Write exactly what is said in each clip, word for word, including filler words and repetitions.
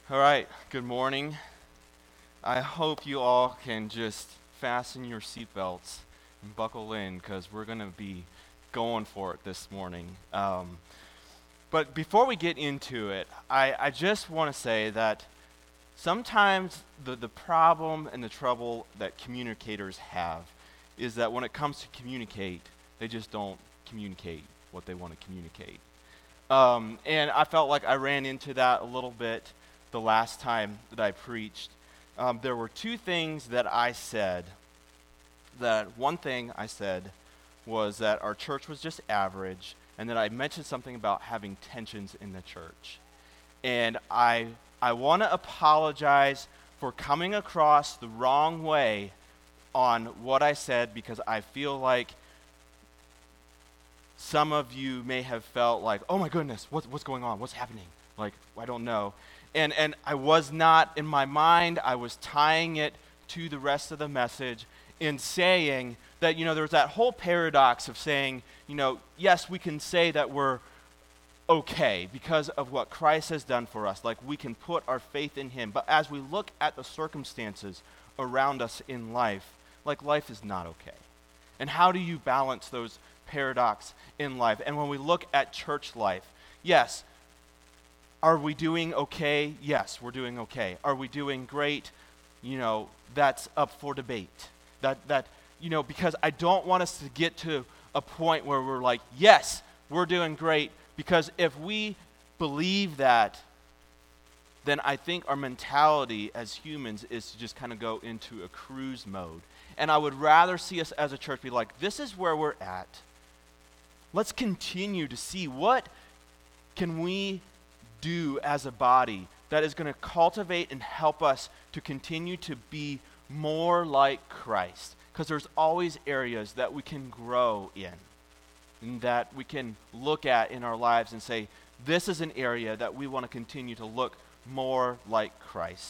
All right, good morning. I hope you all can just fasten your seatbelts and buckle in because we're going to be going for it this morning. Um, but before we get into it, I, I just want to say that sometimes the, the problem and the trouble that communicators have is that when it comes to communicate, they just don't communicate what they want to communicate. Um, and I felt like I ran into that a little bit the last time that I preached. Um, there were two things that I said. That one thing I said was that our church was just average, and that I mentioned something about having tensions in the church. And I I want to apologize for coming across the wrong way on what I said, because I feel like some of you may have felt like, oh my goodness, what's, what's going on? What's happening? Like, I don't know. And and I was not, in my mind, I was tying it to the rest of the message in saying that, you know, there's that whole paradox of saying, you know, yes, we can say that we're okay because of what Christ has done for us. Like, we can put our faith in him. But as we look at the circumstances around us in life, like, life is not okay. And how do you balance those paradox in life? And when we look at church life, yes, are we doing okay? Yes, we're doing okay. Are we doing great? You know, that's up for debate. That, that you know, because I don't want us to get to a point where we're like, yes, we're doing great, because if we believe that, then I think our mentality as humans is to just kind of go into a cruise mode. And I would rather see us as a church be like, this is where we're at. Let's continue to see what can we do as a body that is going to cultivate and help us to continue to be more like Christ. Because there's always areas that we can grow in, and that we can look at in our lives and say, this is an area that we want to continue to look more like Christ.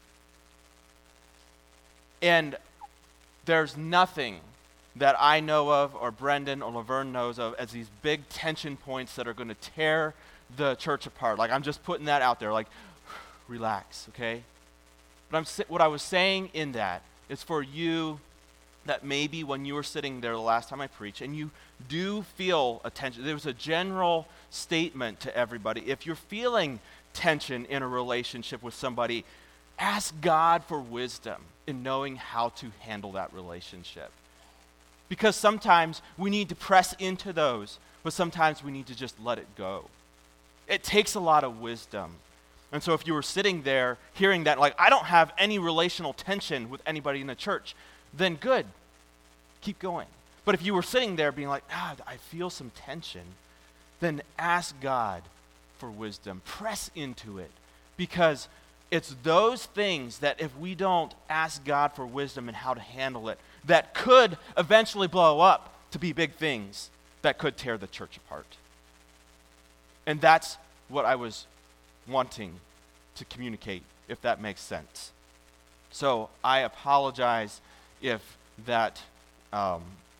And there's nothing that I know of, or Brendan or Laverne knows of, as these big tension points that are going to tear the church apart. Like, I'm just putting that out there, like, relax, okay? But I'm what I was saying in that is for you that maybe when you were sitting there the last time I preached, and you do feel a tension, there was a general statement to everybody. If you're feeling tension in a relationship with somebody, ask God for wisdom in knowing how to handle that relationship. Because sometimes we need to press into those, but sometimes we need to just let it go. It takes a lot of wisdom. And so if you were sitting there hearing that, like, I don't have any relational tension with anybody in the church, then good, keep going. But if you were sitting there being like, ah, I feel some tension, then ask God for wisdom. Press into it. Because it's those things that if we don't ask God for wisdom and how to handle it, that could eventually blow up to be big things that could tear the church apart. And that's what I was wanting to communicate, if that makes sense. So I apologize if that um,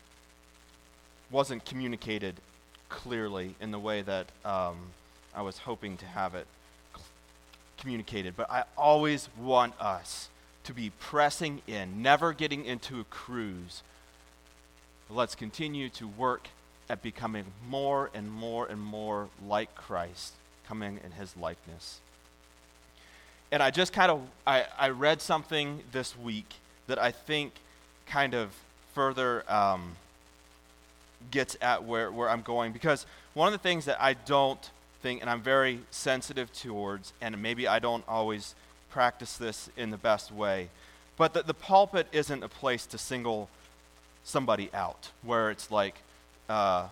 wasn't communicated clearly in the way that um, I was hoping to have it cl- communicated. But I always want us to be pressing in, never getting into a cruise. Let's continue to work at becoming more and more and more like Christ, coming in his likeness. And I just kind of, I, I read something this week that I think kind of further um, gets at where, where I'm going. Because one of the things that I don't think, and I'm very sensitive towards, and maybe I don't always practice this in the best way, but that the pulpit isn't a place to single somebody out, where it's like, Uh,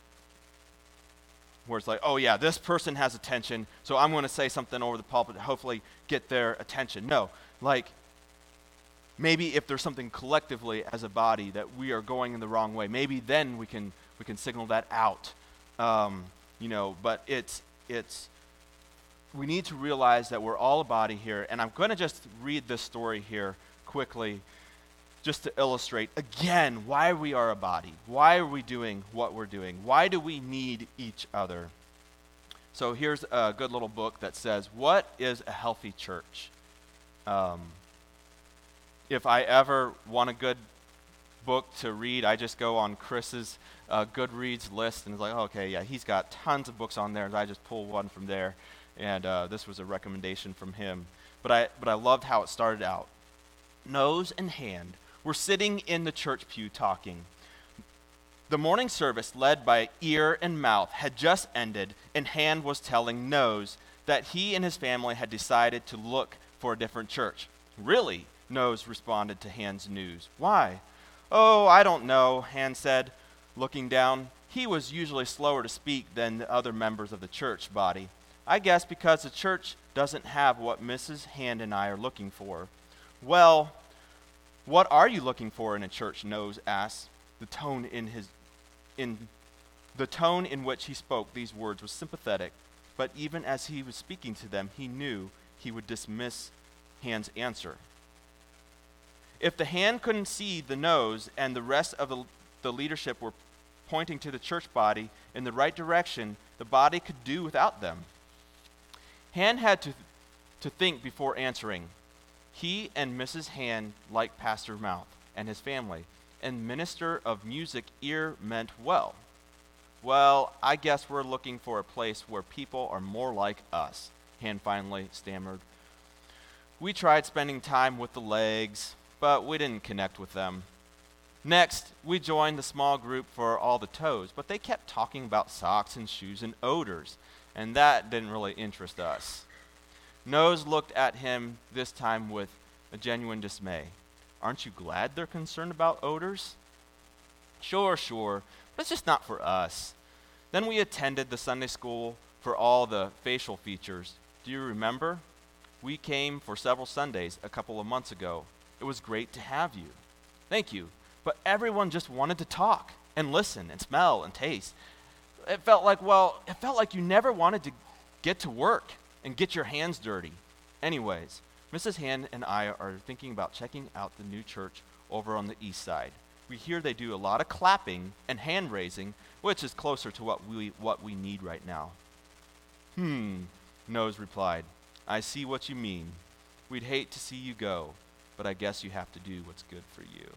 where it's like, oh yeah, this person has attention, so I'm going to say something over the pulpit to hopefully get their attention. No, like, maybe if there's something collectively as a body that we are going in the wrong way, maybe then we can we can signal that out. Um, you know, but it's it's we need to realize that we're all a body here, and I'm going to just read this story here quickly, just to illustrate, again, why we are a body. Why are we doing what we're doing? Why do we need each other? So here's a good little book that says, what is a healthy church? Um, if I ever want a good book to read, I just go on Chris's uh, Goodreads list, and it's like, oh, okay, yeah, he's got tons of books on there, and I just pull one from there, and uh, this was a recommendation from him. But I, but I loved how it started out. Nose and Hand were sitting in the church pew talking. The morning service, led by Ear and Mouth, had just ended, and Hand was telling Nose that he and his family had decided to look for a different church. Really? Nose responded to Hand's news. Why? Oh, I don't know, Hand said, looking down. He was usually slower to speak than the other members of the church body. I guess because the church doesn't have what Missus Hand and I are looking for. Well, what are you looking for in a church? Nose asked. The tone in his in the tone in which he spoke these words was sympathetic, but even as he was speaking to them, he knew he would dismiss Hand's answer. If the Hand couldn't see the Nose and the rest of the, the leadership were pointing to the church body in the right direction, the body could do without them. Hand had to, to think before answering. He and Missus Hand liked Pastor Mouth and his family, and Minister of Music Ear meant well. Well, I guess we're looking for a place where people are more like us, Hand finally stammered. We tried spending time with the Legs, but we didn't connect with them. Next, we joined the small group for all the Toes, but they kept talking about socks and shoes and odors, and that didn't really interest us. Nose looked at him this time with a genuine dismay. Aren't you glad they're concerned about odors? Sure, sure, but it's just not for us. Then we attended the Sunday school for all the facial features. Do you remember? We came for several Sundays a couple of months ago. It was great to have you. Thank you. But everyone just wanted to talk and listen and smell and taste. It felt like, well, it felt like you never wanted to get to work and get your hands dirty. Anyways, Missus Hand and I are thinking about checking out the new church over on the east side. We hear they do a lot of clapping and hand raising, which is closer to what we what we need right now. Hmm, Nose replied. I see what you mean. We'd hate to see you go, but I guess you have to do what's good for you.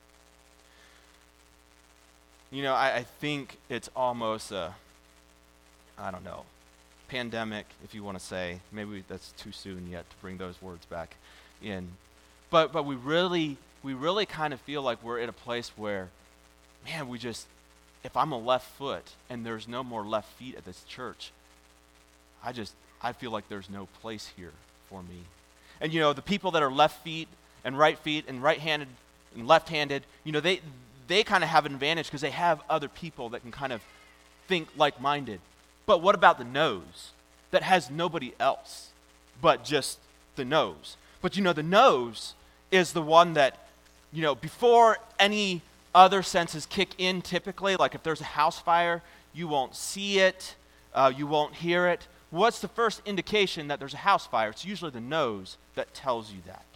You know, I, I think it's almost a, I don't know, pandemic, if you want to say. Maybe that's too soon yet to bring those words back in. But but we really, we really kind of feel like we're at a place where, man, we just, if I'm a left foot and there's no more left feet at this church, I just, I feel like there's no place here for me. And you know, the people that are left feet and right feet and right-handed and left-handed, you know, they they kind of have an advantage because they have other people that can kind of think like-minded. But what about the nose that has nobody else but just the nose? But you know, the nose is the one that, you know, before any other senses kick in typically, like if there's a house fire, you won't see it, uh, you won't hear it. What's the first indication that there's a house fire? It's usually the nose that tells you that.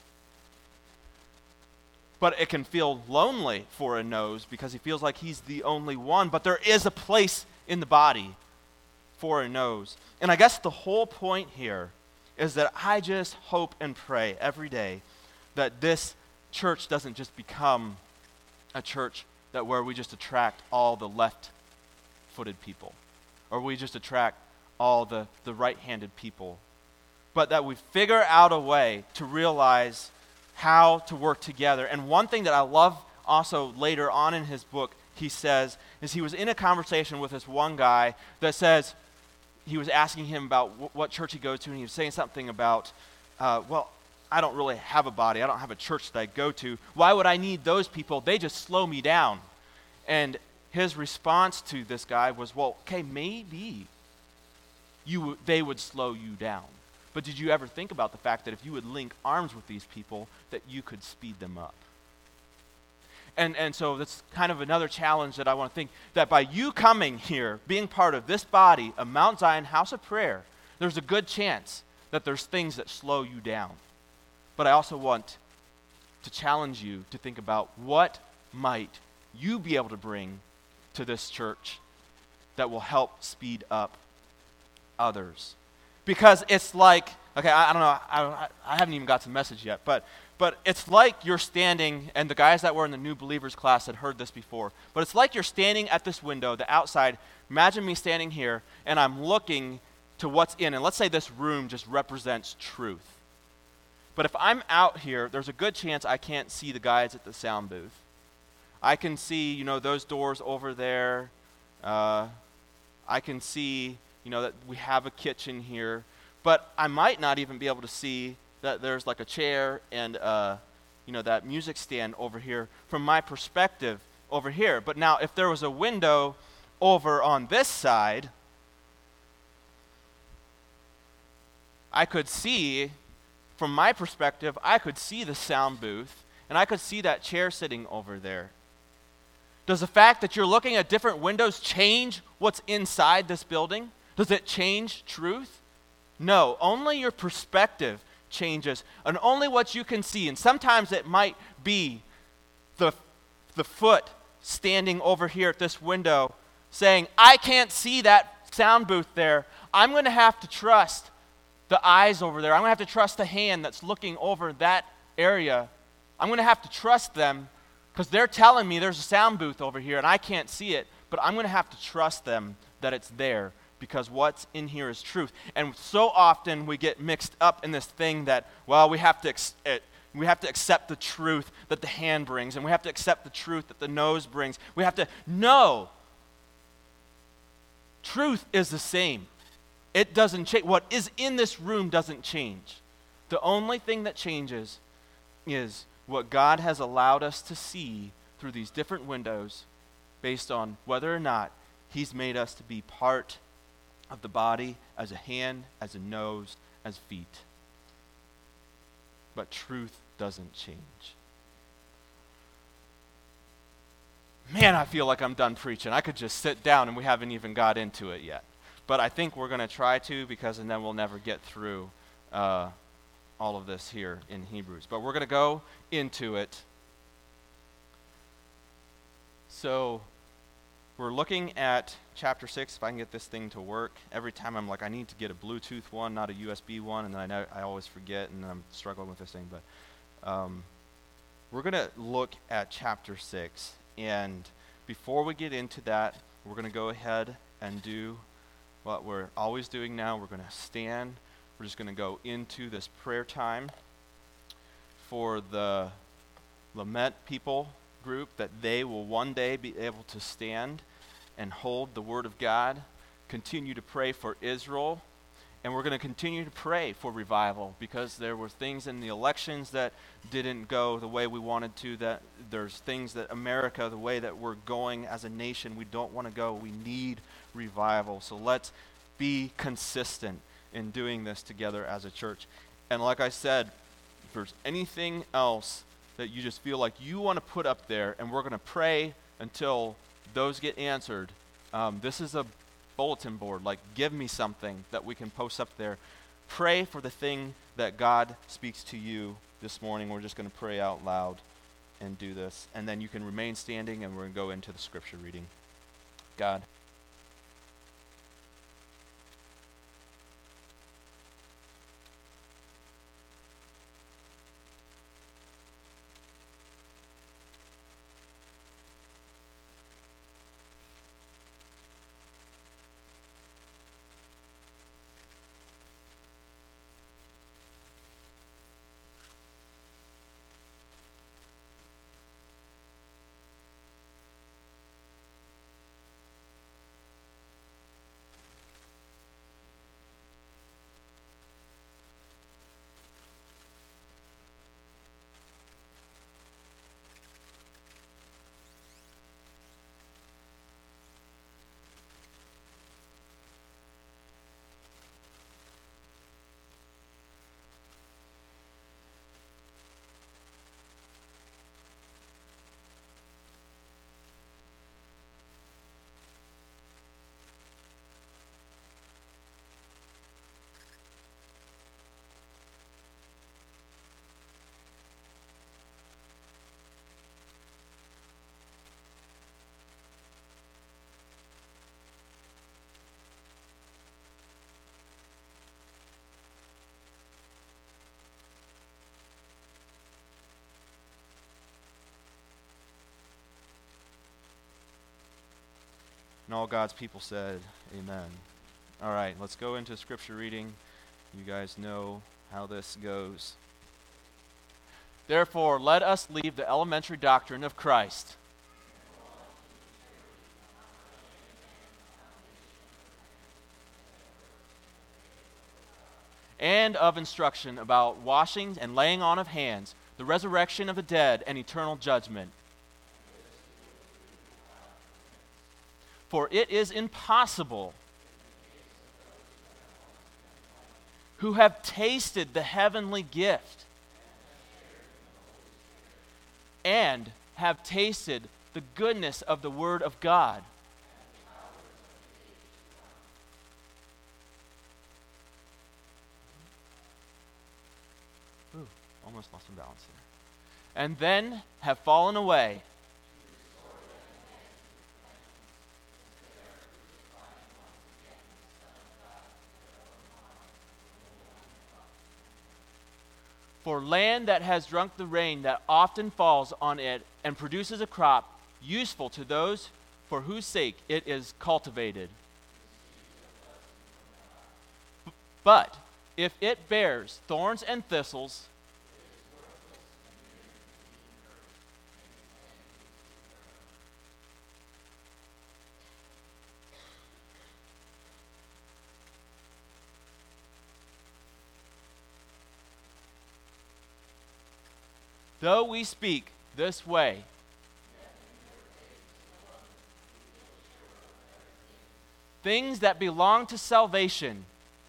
But it can feel lonely for a nose because he feels like he's the only one, but there is a place in the body for a nose. And I guess the whole point here is that I just hope and pray every day that this church doesn't just become a church that where we just attract all the left-footed people, or we just attract all the, the right-handed people, but that we figure out a way to realize how to work together. And one thing that I love also later on in his book, he says, is he was in a conversation with this one guy that says, he was asking him about w- what church he goes to, and he was saying something about, uh, well, I don't really have a body. I don't have a church that I go to. Why would I need those people? They just slow me down. And his response to this guy was, well, okay, maybe you w- they would slow you down. But did you ever think about the fact that if you would link arms with these people, that you could speed them up? And and so that's kind of another challenge that I want to think, that by you coming here, being part of this body of Mount Zion House of Prayer, there's a good chance that there's things that slow you down. But I also want to challenge you to think about what might you be able to bring to this church that will help speed up others. Because it's like, okay, I, I don't know, I, I haven't even got to the message yet, but but it's like you're standing, and the guys that were in the new believers class had heard this before, but it's like you're standing at this window, the outside. Imagine me standing here, and I'm looking to what's in, and let's say this room just represents truth. But if I'm out here, there's a good chance I can't see the guys at the sound booth. I can see, you know, those doors over there. Uh, I can see, you know, that we have a kitchen here. But I might not even be able to see that there's like a chair and, uh, you know, that music stand over here from my perspective over here. But now if there was a window over on this side, I could see, from my perspective, I could see the sound booth, and I could see that chair sitting over there. Does the fact that you're looking at different windows change what's inside this building? Does it change truth? No, only your perspective changes, and only what you can see. And sometimes it might be the, the foot standing over here at this window saying, I can't see that sound booth there. I'm going to have to trust the eyes over there. I'm going to have to trust the hand that's looking over that area. I'm going to have to trust them because they're telling me there's a sound booth over here and I can't see it, but I'm going to have to trust them that it's there because what's in here is truth. And so often we get mixed up in this thing that, well, we have to ex- it, we have to accept the truth that the hand brings, and we have to accept the truth that the nose brings. We have to know truth is the same. It doesn't change. What is in this room doesn't change. The only thing that changes is what God has allowed us to see through these different windows based on whether or not He's made us to be part of the body as a hand, as a nose, as feet. But truth doesn't change. Man, I feel like I'm done preaching. I could just sit down and we haven't even got into it yet. But I think we're going to try to, because and then we'll never get through uh, all of this here in Hebrews. But we're going to go into it. So we're looking at chapter six. If I can get this thing to work. Every time I'm like, I need to get a Bluetooth one, not a U S B one, and then I know I always forget, and I'm struggling with this thing. But um, we're going to look at chapter six. And before we get into that, we're going to go ahead and do what we're always doing now. We're going to stand. We're just going to go into this prayer time for the Lament people group, that they will one day be able to stand and hold the Word of God, continue to pray for Israel, and we're going to continue to pray for revival, because there were things in the elections that didn't go the way we wanted to, that there's things that America, the way that we're going as a nation, we don't want to go. We need revival. So let's be consistent in doing this together as a church. And like I said, if there's anything else that you just feel like you want to put up there, and we're going to pray until those get answered, um, this is a bulletin board. Like, give me something that we can post up there. Pray for the thing that God speaks to you this morning. We're just going to pray out loud and do this. And then you can remain standing, and we're going to go into the scripture reading. God. And all God's people said, amen. All right, let's go into scripture reading. You guys know how this goes. Therefore, let us leave the elementary doctrine of Christ. And of instruction about washing and laying on of hands, the resurrection of the dead, and eternal judgment. For it is impossible, who have tasted the heavenly gift and have tasted the goodness of the Word of God. Ooh, almost lost some balance here. And then have fallen away. For land that has drunk the rain that often falls on it and produces a crop useful to those for whose sake it is cultivated. But if it bears thorns and thistles, though we speak this way, things that belong to salvation,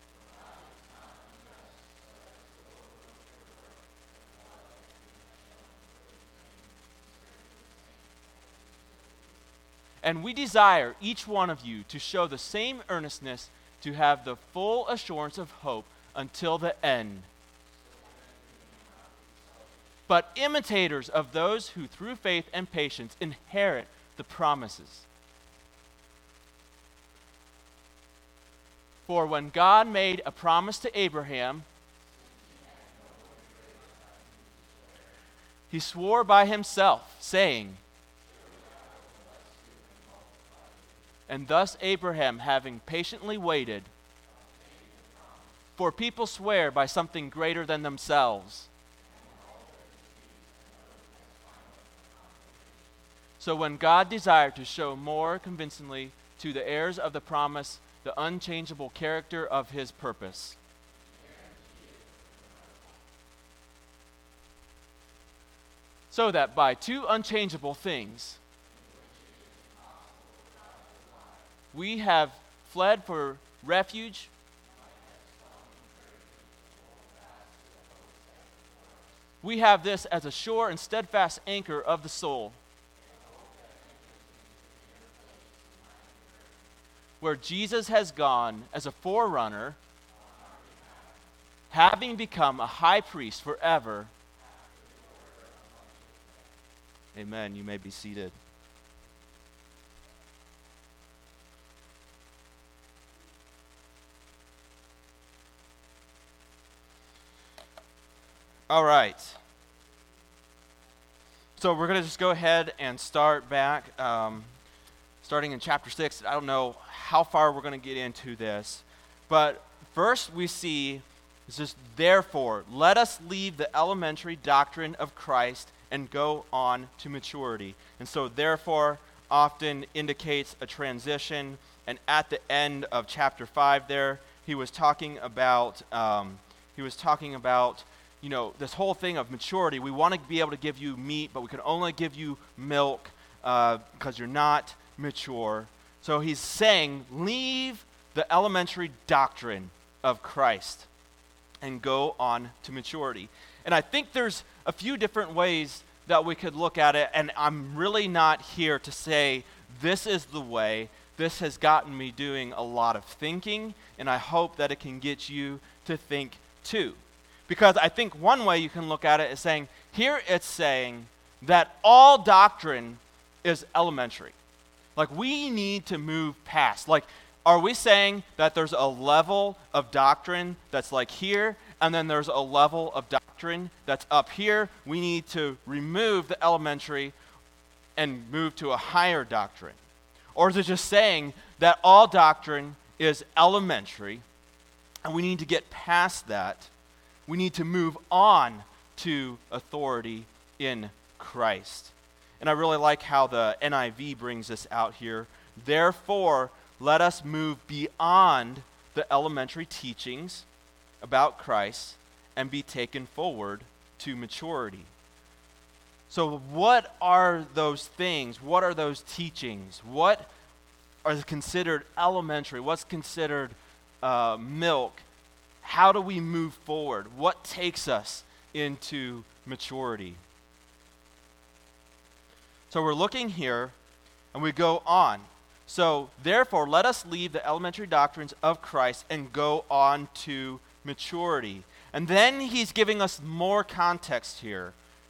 and we desire each one of you to show the same earnestness to have the full assurance of hope until the end. But imitators of those who through faith and patience inherit the promises. For when God made a promise to Abraham, he swore by himself, saying, and thus Abraham, having patiently waited, for people swear by something greater than themselves. So when God desired to show more convincingly to the heirs of the promise the unchangeable character of his purpose, so that by two unchangeable things we have fled for refuge we have this as a sure and steadfast anchor of the soul, where Jesus has gone as a forerunner, having become a high priest forever. Amen. You may be seated. All right. So we're going to just go ahead and start back. Um, starting in chapter six. I don't know how far we're going to get into this, but first we see, it's just, therefore, let us leave the elementary doctrine of Christ and go on to maturity. And so therefore often indicates a transition, and at the end of chapter five there, he was talking about, um, he was talking about, you know, this whole thing of maturity. We want to be able to give you meat, but we can only give you milk uh, because you're not mature. So he's saying, leave the elementary doctrine of Christ and go on to maturity. And I think there's a few different ways that we could look at it, and I'm really not here to say this is the way. This has gotten me doing a lot of thinking, and I hope that it can get you to think too. Because I think one way you can look at it is saying, here it's saying that all doctrine is elementary. Like, we need to move past. Like, are we saying that there's a level of doctrine that's like here, and then there's a level of doctrine that's up here? We need to remove the elementary and move to a higher doctrine. Or is it just saying that all doctrine is elementary and we need to get past that? We need to move on to authority in Christ. And I really like how the N I V brings this out here. Therefore, let us move beyond the elementary teachings about Christ and be taken forward to maturity. So what are those things? What are those teachings? What are considered elementary? What's considered uh, milk? How do we move forward? What takes us into maturity? So we're looking here, and we go on. So, therefore, let us leave the elementary doctrines of Christ and go on to maturity. And then he's giving us more context here.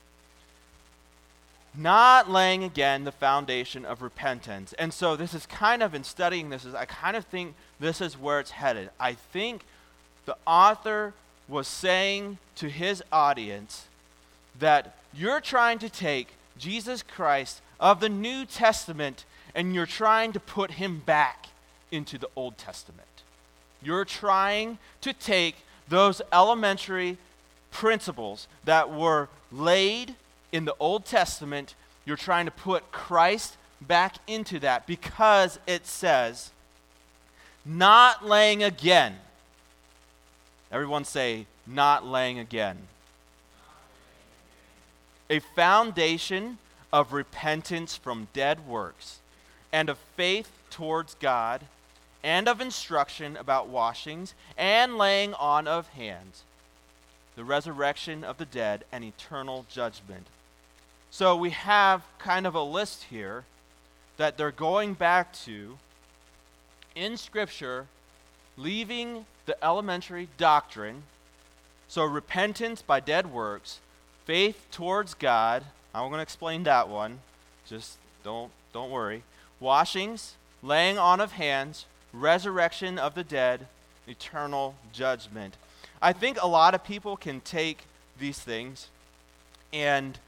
Not laying again the foundation of repentance. And so this is kind of, in studying this, is I kind of think this is where it's headed. I think the author was saying to his audience that you're trying to take Jesus Christ of the New Testament and you're trying to put him back into the Old Testament. You're trying to take those elementary principles that were laid in the Old Testament, you're trying to put Christ back into that because it says, not laying again. Everyone say, not laying again. A foundation of repentance from dead works and of faith towards God and of instruction about washings and laying on of hands, the resurrection of the dead and eternal judgment. So we have kind of a list here that they're going back to in Scripture, leaving the elementary doctrine, so repentance by dead works, faith towards God, I'm going to explain that one, just don't don't worry, washings, laying on of hands, resurrection of the dead, eternal judgment. I think a lot of people can take these things and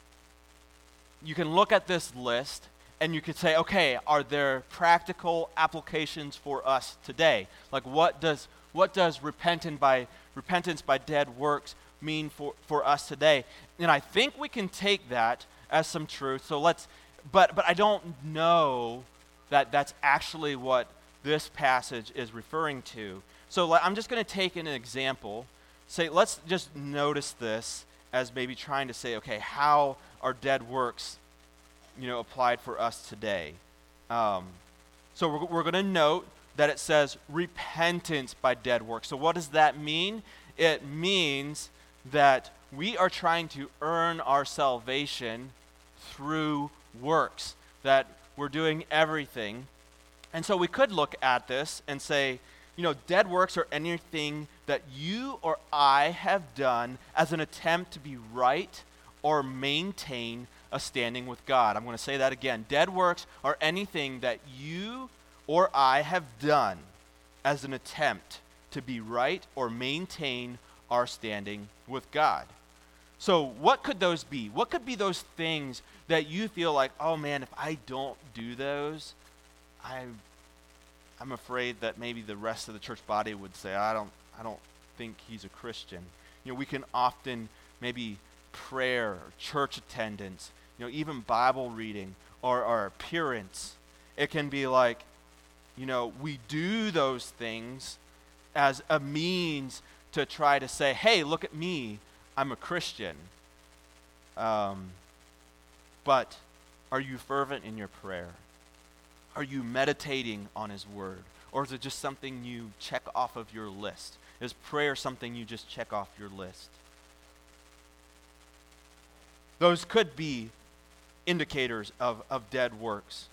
you can look at this list and you could say, okay, are there practical applications for us today? Like what does what does repentance by repentance by dead works mean for, for us today? And I think we can take that as some truth. So let's but but I don't know that that's actually what this passage is referring to. So I'm just going to take an example. Say, let's just notice this as maybe trying to say, okay, how are dead works, you know, applied for us today? Um, so we're, we're going to note that it says repentance by dead works. So what does that mean? It means that we are trying to earn our salvation through works, that we're doing everything. And so we could look at this and say, you know, dead works are anything that you or I have done as an attempt to be right or maintain a standing with God. I'm going to say that again. Dead works are anything that you or I have done as an attempt to be right or maintain our standing with God. So what could those be? What could be those things that you feel like, oh man, if I don't do those, I I'm afraid that maybe the rest of the church body would say, I don't I don't think he's a Christian. You know, we can often maybe prayer, or church attendance, you know, even Bible reading or our appearance. It can be like, you know, we do those things as a means to try to say, hey, look at me, I'm a Christian. Um, but are you fervent in your prayer? Are you meditating on his word? Or is it just something you check off of your list? Is prayer something you just check off your list? Those could be indicators of, of dead works.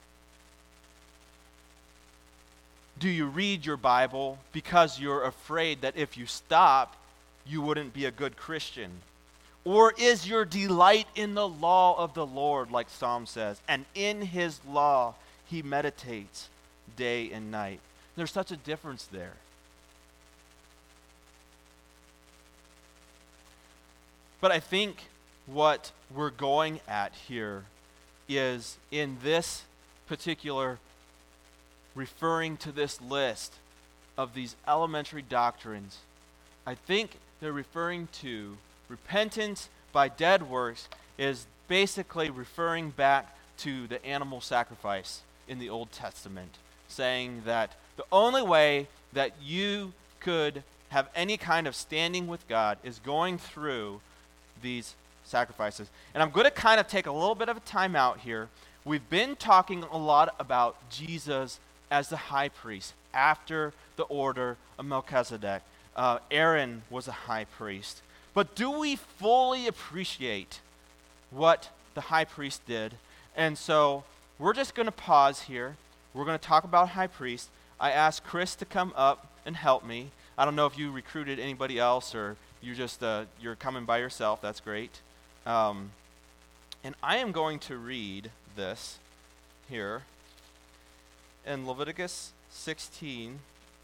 Do you read your Bible because you're afraid that if you stop, you wouldn't be a good Christian? Or is your delight in the law of the Lord, like Psalm says, and in his law he meditates day and night? There's such a difference there. But I think what we're going at here is in this particular referring to this list of these elementary doctrines, I think they're referring to repentance by dead works is basically referring back to the animal sacrifice in the Old Testament, saying that the only way that you could have any kind of standing with God is going through these sacrifices. And I'm going to kind of take a little bit of a time out here. We've been talking a lot about Jesus as the high priest after the order of Melchizedek. Uh, Aaron was a high priest. But do we fully appreciate what the high priest did? And so we're just going to pause here. We're going to talk about high priest. I asked Chris to come up and help me. I don't know if you recruited anybody else or you just uh, you're coming by yourself. That's great. Um, and I am going to read this here in Leviticus sixteen.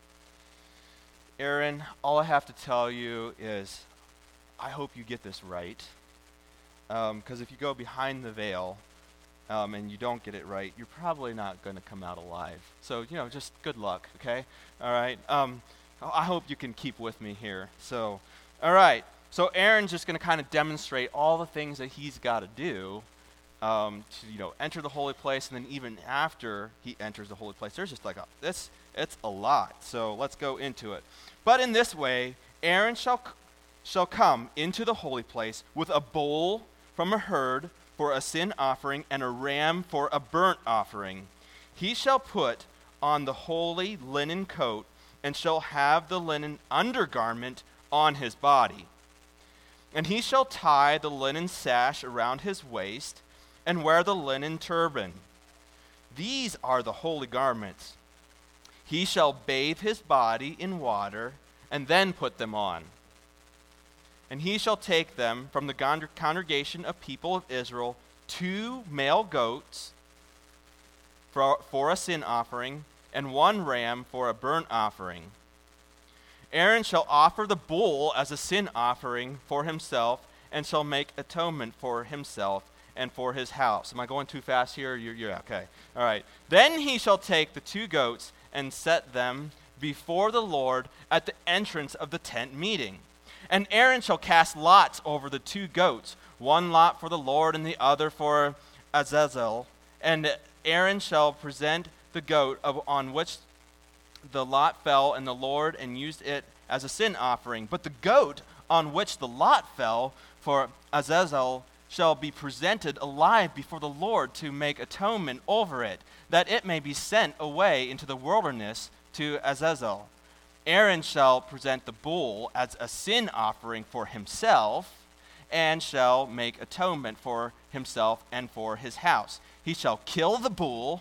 Aaron, all I have to tell you is I hope you get this right. Because um, if you go behind the veil um, and you don't get it right, you're probably not going to come out alive. So, you know, just good luck, okay? All right. Um, I hope you can keep with me here. So, all right. So Aaron's just going to kind of demonstrate all the things that he's got to do um, to, you know, enter the holy place, and then even after he enters the holy place, there's just like a this. It's a lot. So let's go into it. But in this way, Aaron shall c- shall come into the holy place with a bull from a herd for a sin offering and a ram for a burnt offering. He shall put on the holy linen coat and shall have the linen undergarment on his body. And he shall tie the linen sash around his waist and wear the linen turban. These are the holy garments. He shall bathe his body in water and then put them on. And he shall take them from the con- congregation of people of Israel two male goats for, for a sin offering and one ram for a burnt offering. Aaron shall offer the bull as a sin offering for himself and shall make atonement for himself and for his house. Am I going too fast here? You're, you're okay. All right. Then he shall take the two goats and set them before the Lord at the entrance of the tent meeting. And Aaron shall cast lots over the two goats, one lot for the Lord and the other for Azazel. And Aaron shall present the goat of, on which the lot fell and the Lord and used it as a sin offering. But the goat on which the lot fell for Azazel shall be presented alive before the Lord to make atonement over it, that it may be sent away into the wilderness to Azazel. Aaron shall present the bull as a sin offering for himself, and shall make atonement for himself and for his house. He shall kill the bull,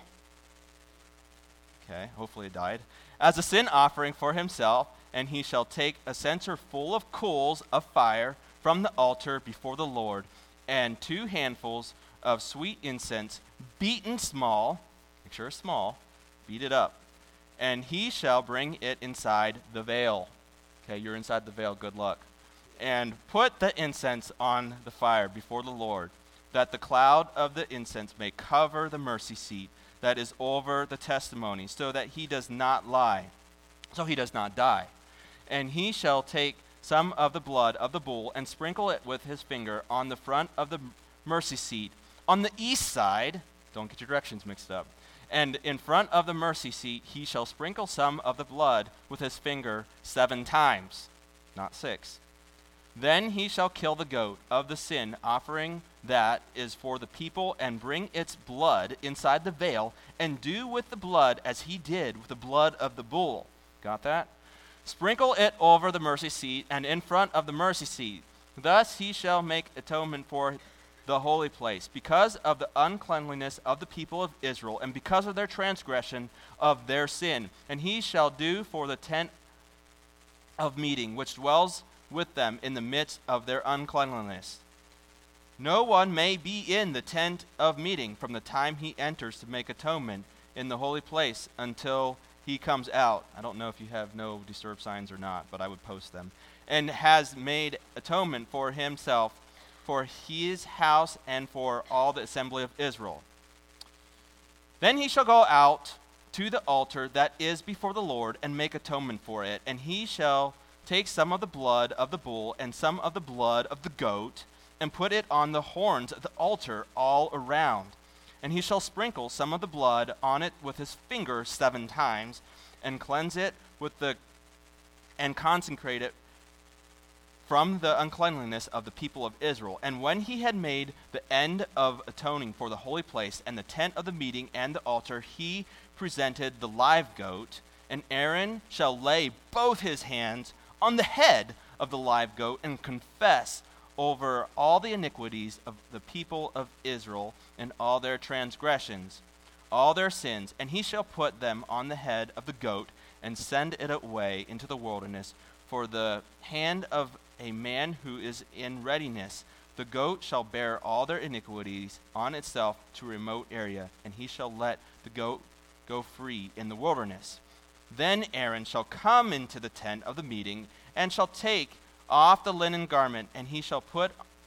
okay, hopefully it died, as a sin offering for himself, and he shall take a censer full of coals of fire from the altar before the Lord, and two handfuls of sweet incense, beaten small, make sure it's small, beat it up, and he shall bring it inside the veil. Okay, you're inside the veil, good luck. And put the incense on the fire before the Lord, that the cloud of the incense may cover the mercy seat that is over the testimony, so that he does not lie, so he does not die. And he shall take some of the blood of the bull and sprinkle it with his finger on the front of the mercy seat on the east side. Don't get your directions mixed up. And in front of the mercy seat he shall sprinkle some of the blood with his finger seven times, not six. Then he shall kill the goat of the sin offering that is for the people, and bring its blood inside the veil, and do with the blood as he did with the blood of the bull. Got that? Sprinkle it over the mercy seat and in front of the mercy seat. Thus he shall make atonement for the holy place, because of the uncleanliness of the people of Israel, and because of their transgression of their sin. And he shall do for the tent of meeting, which dwells with them in the midst of their uncleanliness. No one may be in the tent of meeting from the time he enters to make atonement in the holy place until he comes out. I don't know if you have no disturb signs or not, but I would post them. And has made atonement for himself, for his house, and for all the assembly of Israel. Then he shall go out to the altar that is before the Lord and make atonement for it. And he shall take some of the blood of the bull and some of the blood of the goat and put it on the horns of the altar all around. And he shall sprinkle some of the blood on it with his finger seven times and cleanse it with the and consecrate it from the uncleanliness of the people of Israel. And when he had made the end of atoning for the holy place and the tent of the meeting and the altar, he presented the live goat, and Aaron shall lay both his hands on the head of the live goat and confess over all the iniquities of the people of Israel and all their transgressions, all their sins, and he shall put them on the head of the goat and send it away into the wilderness for the hand of a man who is in readiness. The goat shall bear all their iniquities on itself to a remote area, and he shall let the goat go free in the wilderness. Then Aaron shall come into the tent of the meeting, and shall take off the linen garment, and he shall put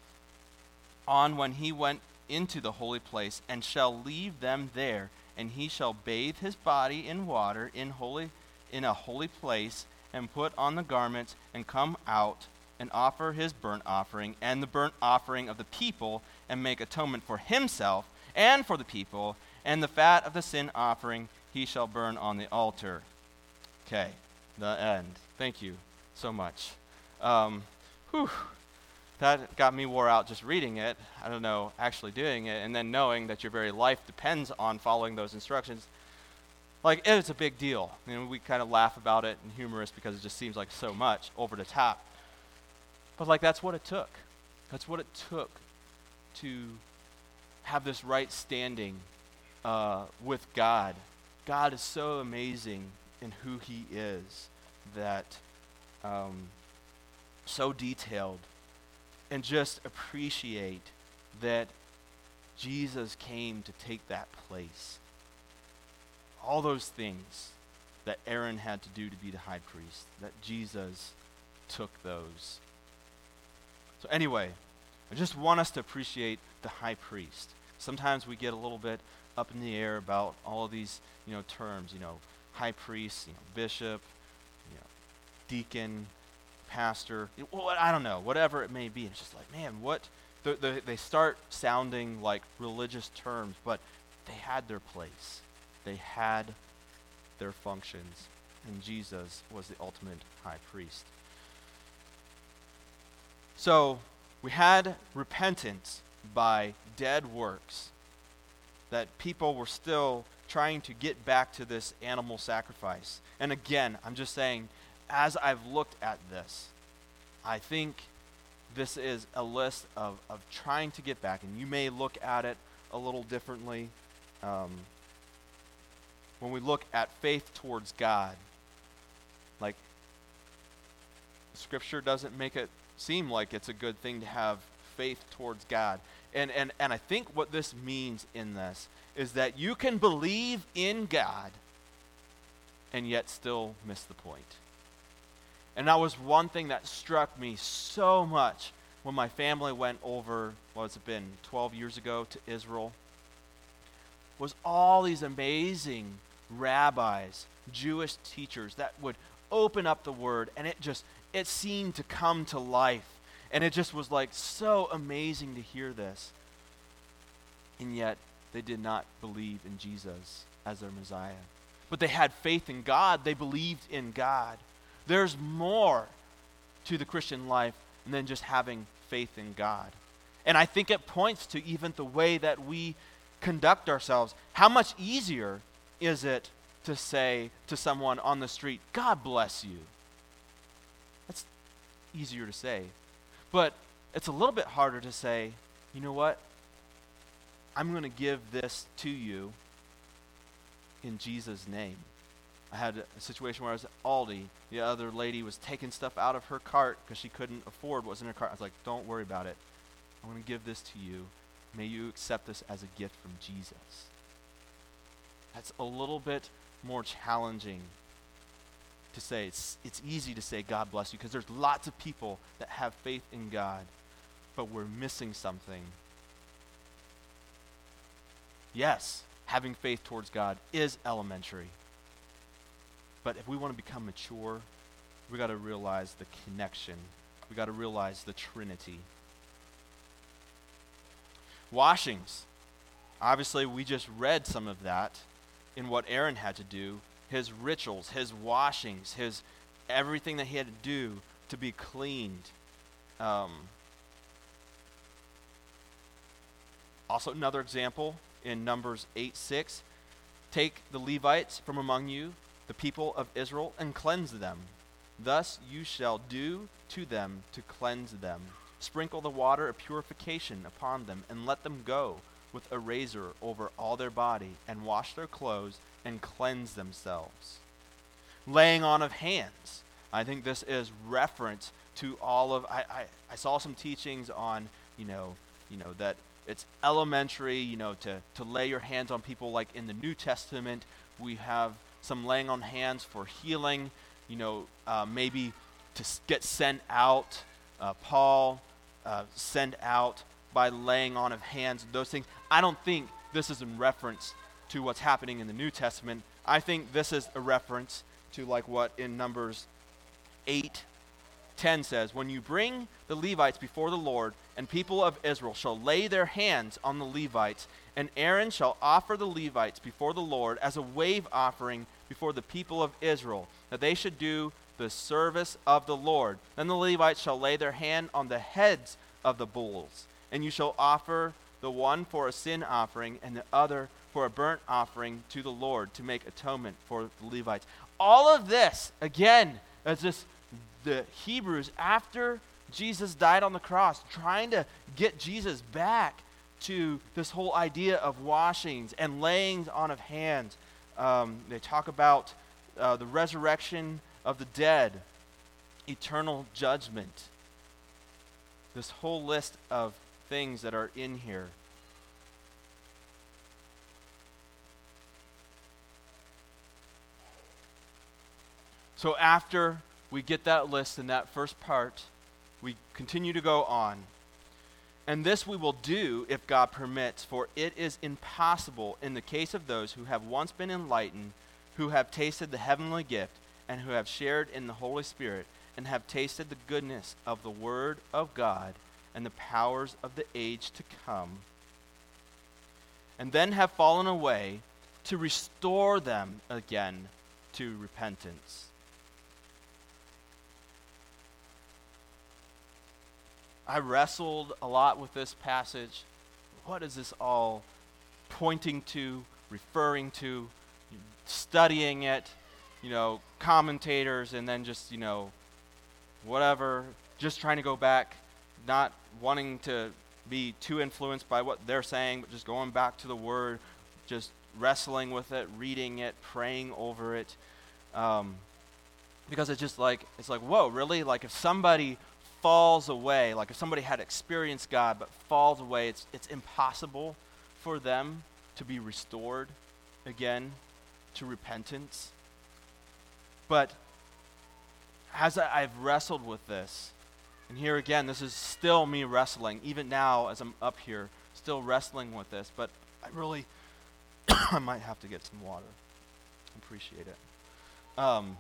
on when he went into the holy place, and shall leave them there. And he shall bathe his body in water in holy in a holy place, and put on the garments, and come out and offer his burnt offering and the burnt offering of the people, and make atonement for himself and for the people, and the fat of the sin offering he shall burn on the altar. Okay, the end. Thank you so much. Um, whew, that got me wore out just reading it. I don't know, actually doing it, and then knowing that your very life depends on following those instructions. Like, it's a big deal. You know, we kind of laugh about it and humorous because it just seems like so much over the top. But like, that's what it took. That's what it took to have this right standing uh, with God. God is so amazing in who he is, that um, so detailed, and just appreciate that Jesus came to take that place. All those things that Aaron had to do to be the high priest, that Jesus took those. So anyway, I just want us to appreciate the high priest. Sometimes we get a little bit up in the air about all of these, you know, terms, you know, high priest, you know, bishop, you know, deacon, pastor, well, I don't know, whatever it may be. It's just like, man, what? The, the, they start sounding like religious terms, but they had their place. They had their functions, and Jesus was the ultimate high priest. So we had repentance by dead works, that people were still trying to get back to this animal sacrifice. And again, I'm just saying, as I've looked at this, I think this is a list of, of trying to get back, and you may look at it a little differently. Um, when we look at faith towards God, like, Scripture doesn't make it seem like it's a good thing to have faith towards God. And, and, and I think what this means in this is that you can believe in God and yet still miss the point. And that was one thing that struck me so much when my family went over, what has it been, twelve years ago to Israel, was all these amazing rabbis, Jewish teachers that would open up the Word, and it just, it seemed to come to life. And it just was like so amazing to hear this. And yet, they did not believe in Jesus as their Messiah. But they had faith in God. They believed in God. There's more to the Christian life than just having faith in God. And I think it points to even the way that we conduct ourselves. How much easier is it to say to someone on the street, God bless you? That's easier to say. But it's a little bit harder to say, you know what? I'm going to give this to you in Jesus' name. I had a situation where I was at Aldi. The other lady was taking stuff out of her cart because she couldn't afford what was in her cart. I was like, don't worry about it. I'm going to give this to you. May you accept this as a gift from Jesus. That's a little bit more challenging to say. It's, it's easy to say, God bless you, because there's lots of people that have faith in God, but we're missing something. Yes, having faith towards God is elementary. But if we want to become mature, we got to realize the connection. We got to realize the Trinity. Washings. Obviously, we just read some of that in what Aaron had to do. His rituals, his washings, his everything that he had to do to be cleaned. Um, also, another example in Numbers eight six. Take the Levites from among you, the people of Israel, and cleanse them. Thus you shall do to them to cleanse them. Sprinkle the water of purification upon them, and let them go with a razor over all their body, and wash their clothes, and cleanse themselves. Laying on of hands. I think this is reference to all of, I, I, I saw some teachings on, you know, you know, that it's elementary, you know, to, to lay your hands on people. Like in the New Testament, we have some laying on hands for healing, you know, uh, maybe to s- get sent out. Uh, Paul uh, sent out by laying on of hands, those things. I don't think this is in reference to what's happening in the New Testament. I think this is a reference to like what in Numbers eight ten says, when you bring the Levites before the Lord, and people of Israel shall lay their hands on the Levites, and Aaron shall offer the Levites before the Lord as a wave offering before the people of Israel, that they should do the service of the Lord. Then the Levites shall lay their hand on the heads of the bulls, and you shall offer the one for a sin offering and the other for a burnt offering to the Lord to make atonement for the Levites. All of this, again, is just the Hebrews, after Jesus died on the cross, trying to get Jesus back to this whole idea of washings and layings on of hands. Um, they talk about uh, the resurrection of the dead, eternal judgment. This whole list of things that are in here. So after we get that list in that first part, we continue to go on. And this we will do if God permits, for it is impossible in the case of those who have once been enlightened, who have tasted the heavenly gift, and who have shared in the Holy Spirit, and have tasted the goodness of the Word of God and the powers of the age to come, and then have fallen away, to restore them again to repentance. I wrestled a lot with this passage. What is this all pointing to, referring to, studying it, you know, commentators, and then just, you know, whatever, just trying to go back, not wanting to be too influenced by what they're saying, but just going back to the Word, just wrestling with it, reading it, praying over it. Um, because it's just like, it's like, whoa, really? Like if somebody falls away, like if somebody had experienced God but falls away, it's it's impossible for them to be restored again to repentance. But as I, I've wrestled with this, and here again, this is still me wrestling, even now as I'm up here, still wrestling with this, but I really, I might have to get some water. Appreciate it. Um,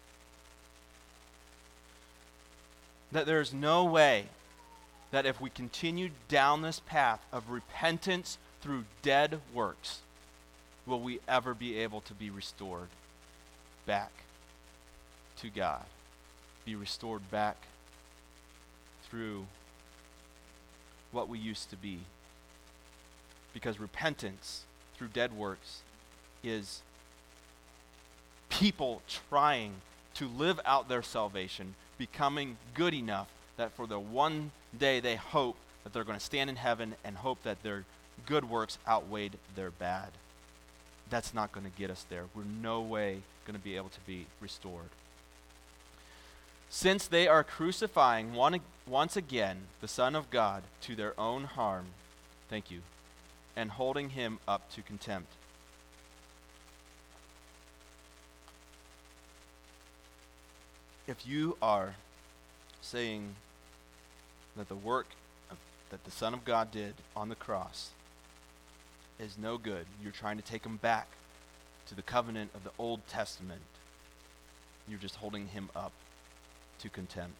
that there's no way that if we continue down this path of repentance through dead works, will we ever be able to be restored back to God, be restored back through what we used to be. Because repentance through dead works is people trying to live out their salvation, becoming good enough that for the one day they hope that they're going to stand in heaven and hope that their good works outweighed their bad. That's not going to get us there. We're no way going to be able to be restored. Since they are crucifying one, once again the Son of God to their own harm, thank you, and holding him up to contempt. If you are saying that the work of, that the Son of God did on the cross is no good. You're trying to take him back to the covenant of the Old Testament. You're just holding him up to contempt.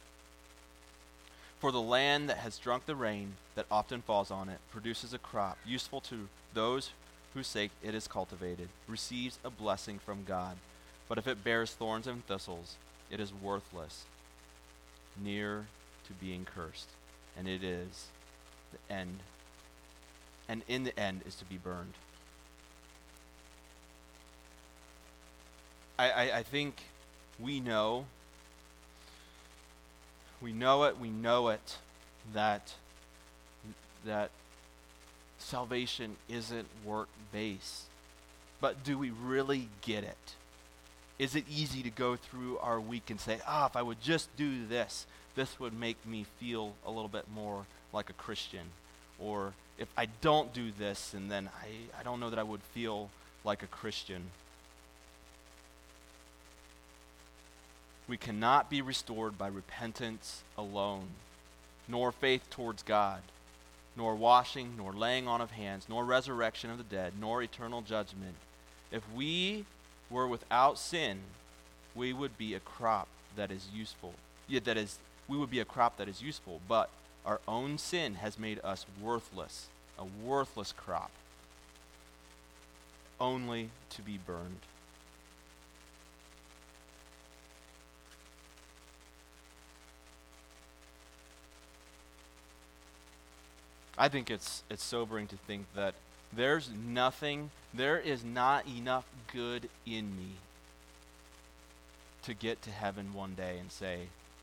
For the land that has drunk the rain that often falls on it produces a crop useful to those whose sake it is cultivated, receives a blessing from God. But if it bears thorns and thistles, it is worthless, near to being cursed, and it is the end, and in the end is to be burned. I, I, I think we know, we know it, we know it, that, that salvation isn't work-based. But do we really get it? Is it easy to go through our week and say, ah, if I would just do this, this would make me feel a little bit more like a Christian? Or if I don't do this, and then I, I don't know that I would feel like a Christian. We cannot be restored by repentance alone, nor faith towards God, nor washing, nor laying on of hands, nor resurrection of the dead, nor eternal judgment. If we were without sin, we would be a crop that is useful. Yeah, that is, we would be a crop that is useful, but our own sin has made us worthless, a worthless crop, only to be burned. I think it's it's sobering to think that there's nothing, there is not enough good in me to get to heaven one day and say,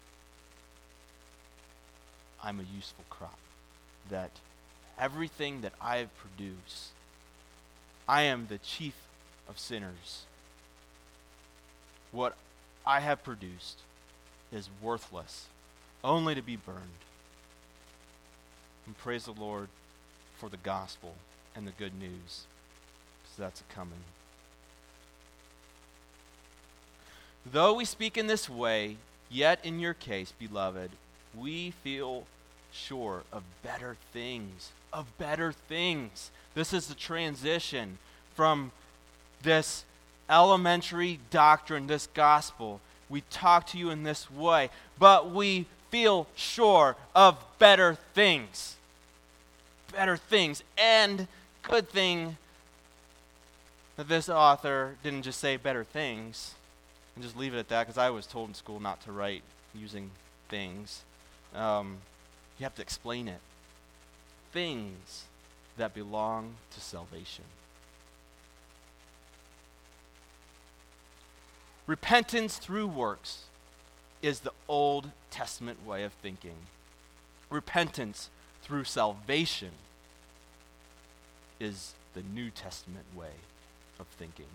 I'm a useful crop. That everything that I have produced, I am the chief of sinners. What I have produced is worthless, only to be burned. And praise the Lord for the gospel and the good news, because that's a coming. Though we speak in this way, yet in your case, beloved, we feel sure of better things, of better things. This is the transition from this elementary doctrine, this gospel. We talk to you in this way, but we feel sure of better things. Better things. And good thing that this author didn't just say better things and just leave it at that, because I was told in school not to write using things. Um, you have to explain it. Things that belong to salvation. Repentance through works is the Old Testament way of thinking. Repentance through salvation is the New Testament way of thinking.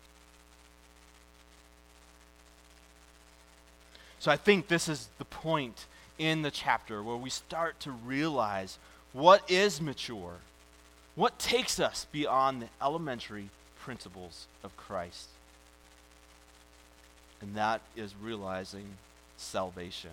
So I think this is the point in the chapter where we start to realize what is mature, what takes us beyond the elementary principles of Christ. And that is realizing salvation.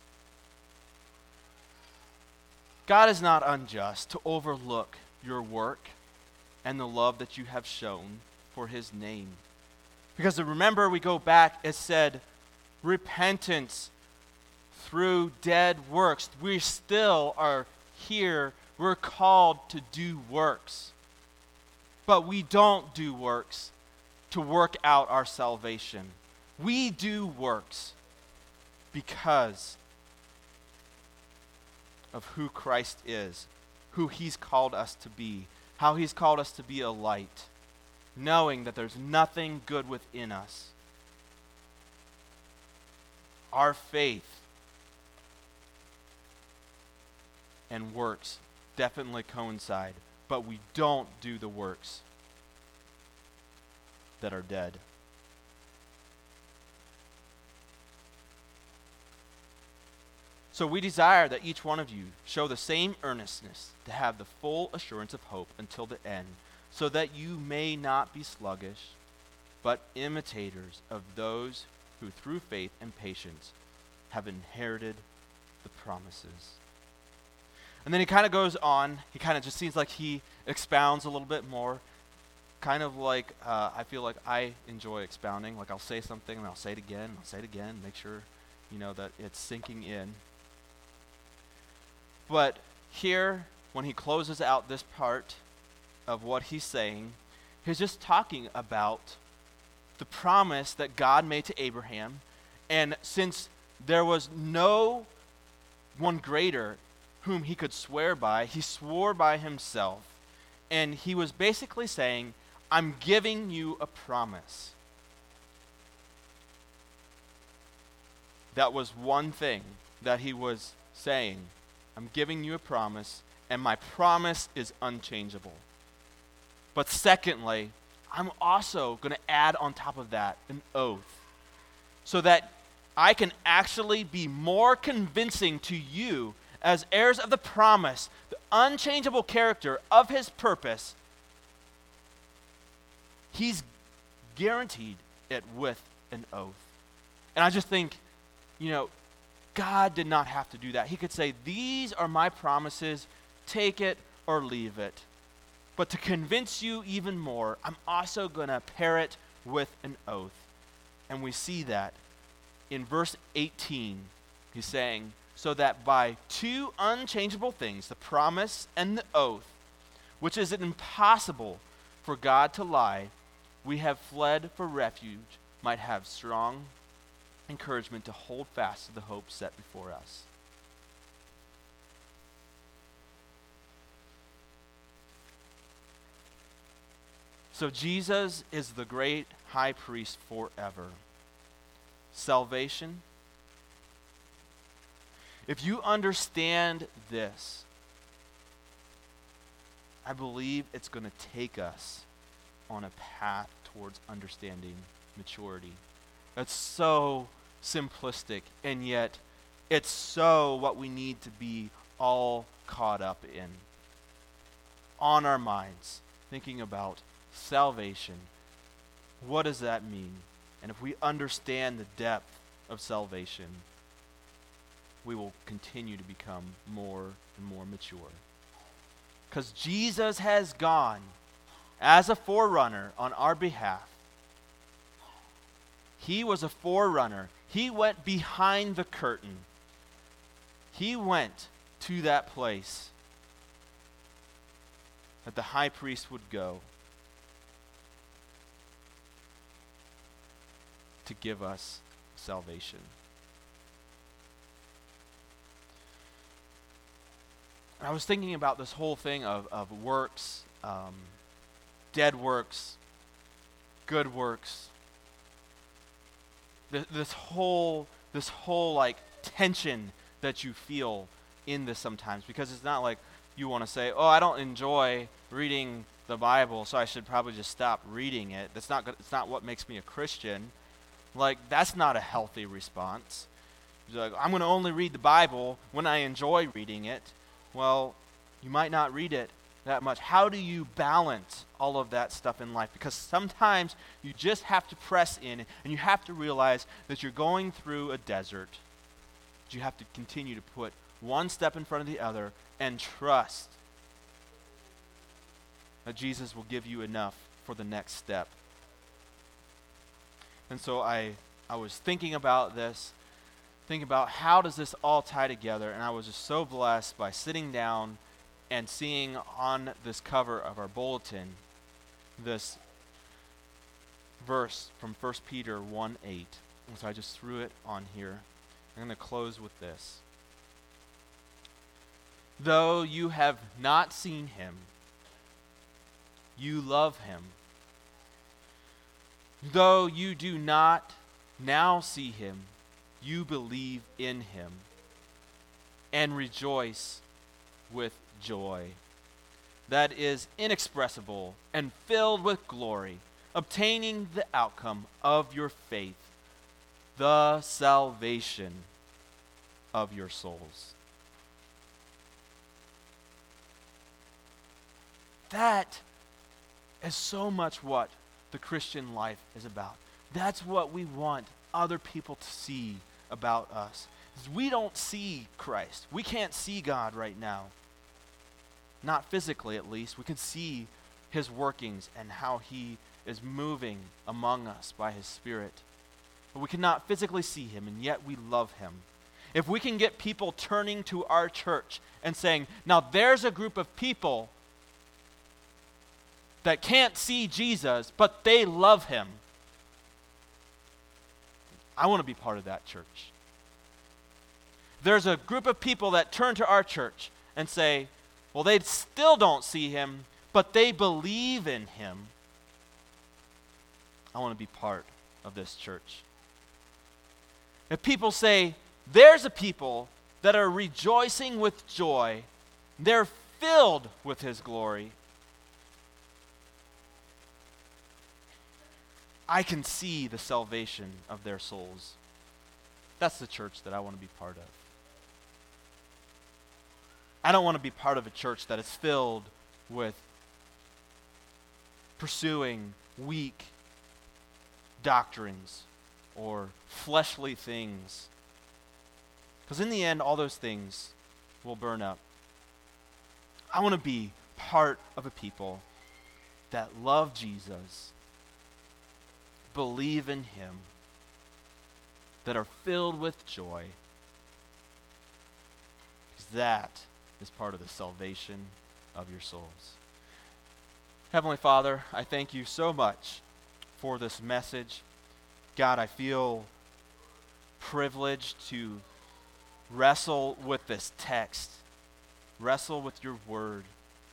God is not unjust to overlook your work and the love that you have shown for his name. Because remember, we go back, it said, repentance through dead works. We still are here. We're called to do works. But we don't do works to work out our salvation. We do works because of who Christ is, who he's called us to be, how he's called us to be a light, knowing that there's nothing good within us. Our faith and works definitely coincide, but we don't do the works that are dead. So we desire that each one of you show the same earnestness to have the full assurance of hope until the end, so that you may not be sluggish, but imitators of those who through faith and patience have inherited the promises. And then he kind of goes on. He kind of just seems like he expounds a little bit more. Kind of like uh, I feel like I enjoy expounding. Like I'll say something and I'll say it again. I'll say it again. Make sure, you know, that it's sinking in. But here, when he closes out this part of what he's saying, he's just talking about the promise that God made to Abraham. And since there was no one greater whom he could swear by, he swore by himself. And he was basically saying, I'm giving you a promise. That was one thing that he was saying. I'm giving you a promise, and my promise is unchangeable. But secondly, I'm also going to add on top of that an oath, so that I can actually be more convincing to you as heirs of the promise, the unchangeable character of his purpose. He's guaranteed it with an oath. And I just think, you know, God did not have to do that. He could say, these are my promises, take it or leave it. But to convince you even more, I'm also going to pair it with an oath. And we see that in verse eighteen. He's saying, so that by two unchangeable things, the promise and the oath, which is impossible for God to lie, we have fled for refuge, might have strong encouragement to hold fast to the hope set before us. So Jesus is the great high priest forever. Salvation. If you understand this, I believe it's going to take us on a path towards understanding maturity. It's so simplistic, and yet it's so what we need to be all caught up in. On our minds, thinking about salvation. What does that mean? And if we understand the depth of salvation, we will continue to become more and more mature. Because Jesus has gone as a forerunner on our behalf. He was a forerunner. He went behind the curtain. He went to that place that the high priest would go to give us salvation. And I was thinking about this whole thing of, of works, um, dead works, good works. This, this whole, this whole like tension that you feel in this sometimes, because it's not like you want to say, "Oh, I don't enjoy reading the Bible, so I should probably just stop reading it." That's not good. It's not what makes me a Christian. Like, that's not a healthy response. You're like, I'm going to only read the Bible when I enjoy reading it. Well, you might not read it that much. How do you balance all of that stuff in life? Because sometimes you just have to press in, and you have to realize that you're going through a desert. You have to continue to put one step in front of the other and trust that Jesus will give you enough for the next step. And so I, I was thinking about this, thinking about how does this all tie together, and I was just so blessed by sitting down and seeing on this cover of our bulletin this verse from First Peter one eight. And so I just threw it on here. I'm going to close with this. Though you have not seen him, you love him. Though you do not now see him, you believe in him and rejoice with joy that is inexpressible and filled with glory, obtaining the outcome of your faith, the salvation of your souls. That is so much what the Christian life is about. That's what we want other people to see about us. We don't see Christ. We can't see God right now. not physically at least. We can see his workings and how he is moving among us by his Spirit. But we cannot physically see him, and yet we love him. If we can get people turning to our church and saying, now there's a group of people that can't see Jesus, but they love him, I want to be part of that church. There's a group of people that turn to our church and say, well, they still don't see him, but they believe in him. I want to be part of this church. If people say, there's a people that are rejoicing with joy, they're filled with his glory, I can see the salvation of their souls. That's the church that I want to be part of. I don't want to be part of a church that is filled with pursuing weak doctrines or fleshly things. Because in the end, all those things will burn up. I want to be part of a people that love Jesus, believe in him, that are filled with joy. Because that is part of the salvation of your souls. Heavenly Father, I thank you so much for this message. God, I feel privileged to wrestle with this text, wrestle with your word.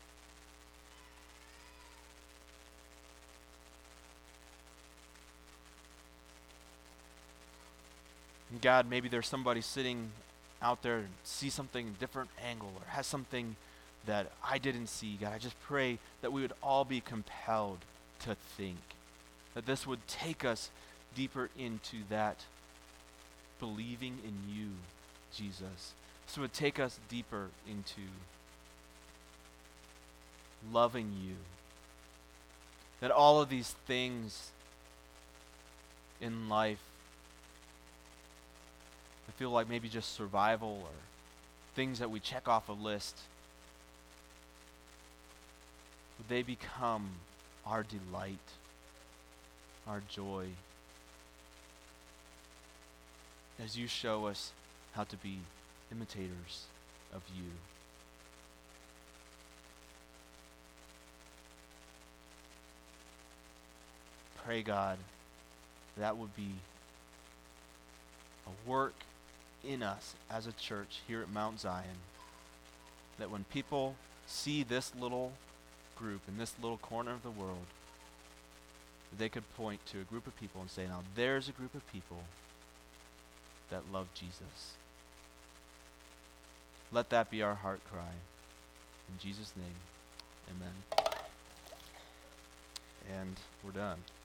And God, maybe there's somebody sitting out there and see something different angle or has something that I didn't see. God, I just pray that we would all be compelled to think, that this would take us deeper into that believing in you, Jesus. This would take us deeper into loving you. That all of these things in life, I feel like maybe just survival or things that we check off a list, would they become our delight, our joy, as you show us how to be imitators of you. Pray, God, that would be a work in us as a church here at Mount Zion, that when people see this little group in this little corner of the world, they could point to a group of people and say, now there's a group of people that love Jesus. Let that be our heart cry. In Jesus' name, amen. And we're done.